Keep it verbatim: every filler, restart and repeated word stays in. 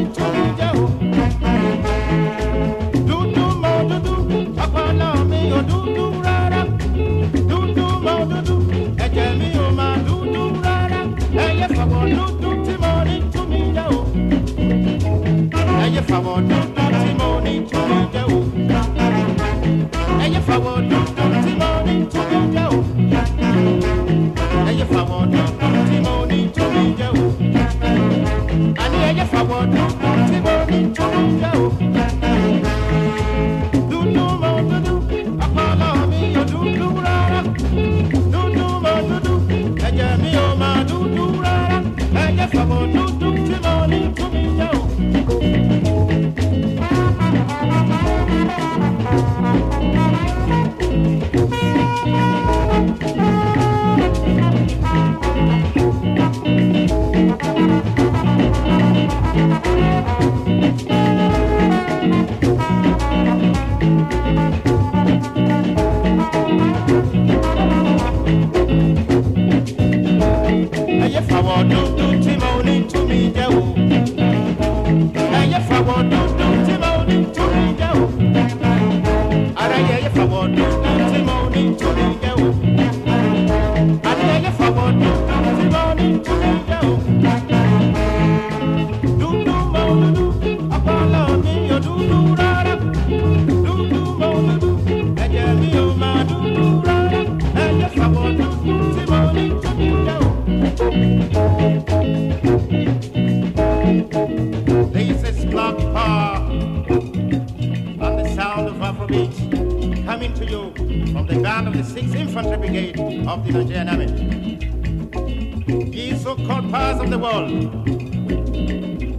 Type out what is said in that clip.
to me jẹ́ o. Dúdú mọ́ dúdú, ọpọlọ mi ò dúdú rárá. Dúdú mọ́ dúdú, ẹ̀jẹ̀ mi ò máa dúdú rárá. Ẹyẹ fàwọ̀ dúdú tí mo ní to me jẹ́ o. Ẹyẹ fàwọ̀ dúdú tí mo ní to me jẹ́ o. Ẹyẹ fàwọ̀ dúdú tí mo ní to me jẹ́ o. Ẹyẹ fàwọ̀ dúdú tí mo ní to me jẹ́ o. Àní ẹyẹ fàwọ̀ dúdú tí mo ní to me jẹ́ o. Dúdú mọ́ dúdú, ọpọlọ mi ò dúdú rárá. Dúdú mọ́ dúdú, ẹ̀jẹ̀ mi ò máa dúdú rárá. Ẹyẹ fàwọ̀ dúdú tí mo ní to me jẹ́ o. Ẹyẹ fàwọ̀ dúdú tí mo ní to me jẹ́ o. Ẹyẹ fàwọ̀ dúdú tí mo ní to me jẹ́ o. Ara ẹyẹ fàwọ̀ dúdú tí mo ní to me jẹ́ o. Àní ẹyẹ fàwọ̀ dúdú tí mo ní to me jẹ́ o. Dúdú mọ́ dúdú, ọpọlọ mi ò dúdú rárá. Dúdú mọ́ dúdú, ẹ̀jẹ̀ mi ò máa dúdú rárá. Ẹyẹ fàwọ̀ dúdú tí mo ní to me jẹ́ o. This is Black Power and the sound of Afrobeat coming to you from the band of the sixth Infantry Brigade of the Nigerian Army. These so-called powers of the world